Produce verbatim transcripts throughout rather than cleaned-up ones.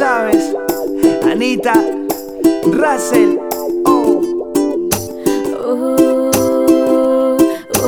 sabes, Anita, Russell, oh. Uh, uh,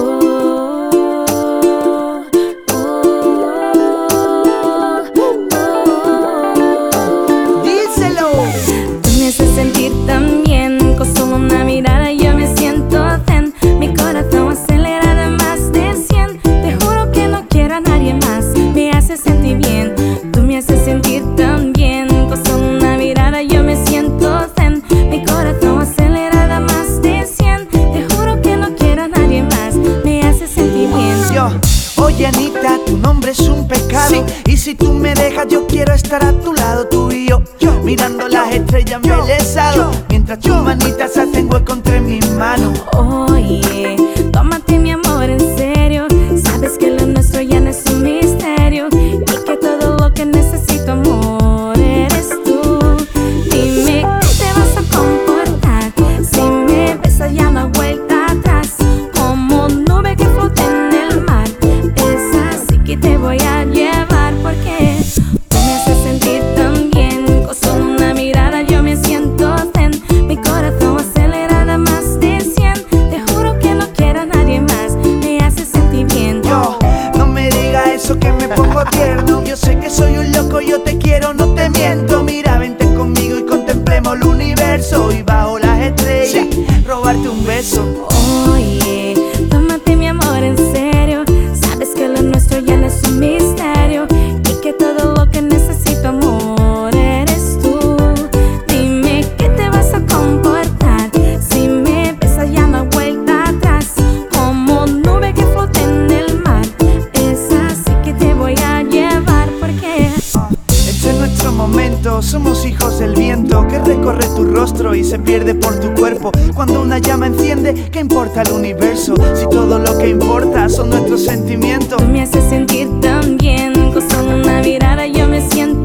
uh, Díselo. Tú me haces sentir tan bien, con solo una mirada yo me siento zen. Mi corazón acelera de más de cien. Te juro que no quiero a nadie más. Me haces sentir bien. Tú me haces sentir tan bien, con solo una mirada yo me siento zen. Mi corazón acelera de más de cien. Te juro que no quiero a nadie más. Me haces sentir bien. Yo, oye Anita, tu nombre es un pecado, sí. Y si tú me dejas yo quiero estar a tu lado, tú y yo, yo mirando las estrellas embelesado, mientras tus manitas se hacen hueco entre mis manos. Oye, tómate mi amor en serio. Sabes que lo nuestro ya no es un misterio y que todo lo que necesito, amor, eres tú. Dime qué te vas a comportar si me besas ya no hay vuelta atrás. Como nube que flota en el mar, es así que te voy a llevar, porque tú me haces sentir tan bien. Con solo una mirada yo me siento zen. Mi corazón acelera de más de cien. Te juro que no quiero a nadie más. Me hace sentir bien. Yo, no me digas eso que me pongo tierno. Yo sé que soy un loco, yo te quiero, no te miento. Mira, vente conmigo y contemplemos el universo. Y bajo las estrellas, sí, robarte un beso. Oye, tómate mi amor en serio. Sabes que lo nuestro ya no es un misterio y que todo lo que necesito, amor, eres tú. Dime qué te vas a comportar si me besas ya no hay vuelta atrás. Como nube que flota en el mar, es así que te voy a llevar, porque Este es nuestro momento, somos hijos del viento que recorre tu rostro y se pierde por tu cuerpo. Cuando una llama enciende, ¿qué importa el universo? Si todo lo que importa son nuestros sentimientos. tú me haces sentir tan bien. Con solo una mirada yo me siento